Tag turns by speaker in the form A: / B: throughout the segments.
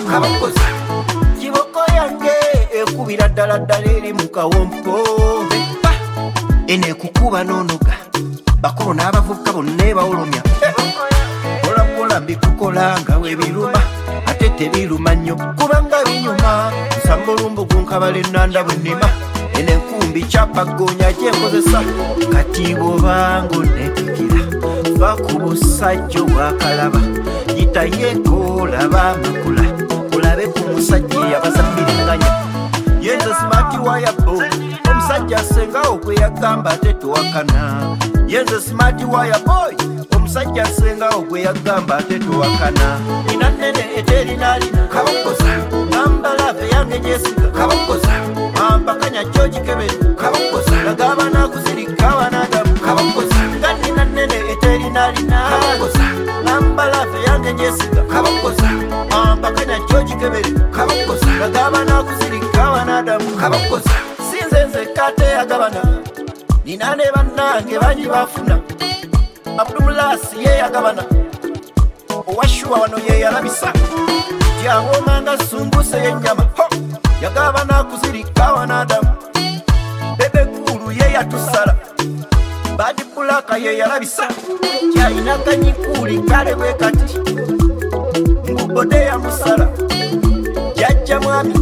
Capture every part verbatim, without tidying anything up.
A: kabakoza kiboko yange ekubira ddala ddala eri mu kawompo ene kukuba nonoga bakulu n'abavubuka bonna bawulumya olakola mbikukola nga webiruma ate tebiruma nnyo kubanga binyuma nsamba olumbugu nkabala ennanda bwennima ene nkumbi kyapagoonya gyenkozesa kati bwobanga onekikira va ku busajja obwakalaba yitayeeko olaba amakula olabe ku musajja eyabazambiringanya yenze smart wire bo omusajja asengawo gwe yagamba ate towakana yenze smart wire boy omusajja asengawo gwe yagamba ate towakana ina nene eterinalina kabakoza nambalave yange jesiga kabakoza ampakanya George Kebere kabakoza nagaba nakuzirika wanadamu kabakoza nganina nene eterinalina kabakoza nambalave yange jesiga kabakoza ampakanya George Kebere kabakoza nagaba nakuzirika wanadamu kabakoza sinzenze kate yagabana ninane bannange bangi bafuna Abdulasi ye yagabana owashuwa wano ye yalabisa tyawomanga sumbuse y'ennyama yagabana kuzirika wanadamu bebe kulu ye yatusala badi bulaka ye yalabisa tyayinaganyikuli kale bwe kati ngubode ya musala jajja mwami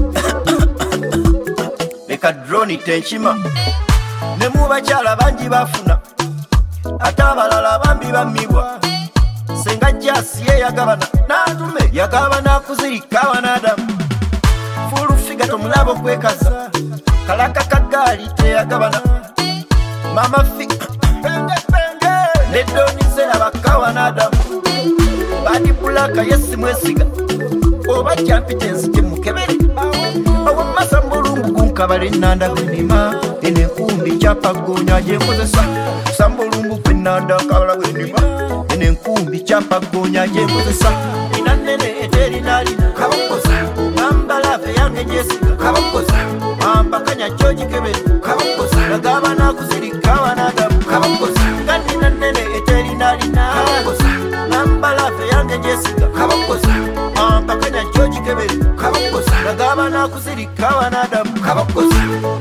A: leka droni tenkima ne mu bakyala bangi bafuna ate abalala bambi bammibwa senga jasi ye yagabana natume yagabana kuzirika wanadamu fulufiga tomulabo kwekaza kalaka kagaali teyagabana mama fi nedonizera baka wanadamu badi bulaka yesi mwesiga oba champions temukebere awamasa mbulungu kunkabala ennanda bwenima ene nkumbi kyapagoonya gyenkozesa sambulungu kwenanda kabala bwenima ene nkumbi kyapagoonya gyenkozesa ina nene eterinalina kabakoza nambalave yange jesiga kabakoza ampakanya George Kebere kabakoza nagaba nakuzirika wanadamu kabakoza nganina nene eterinalina kabakoza nambalave yange jesiga kabakoza ampakanya George Kebere kabakoza nagaba nakuzirika wanadamu kabakoza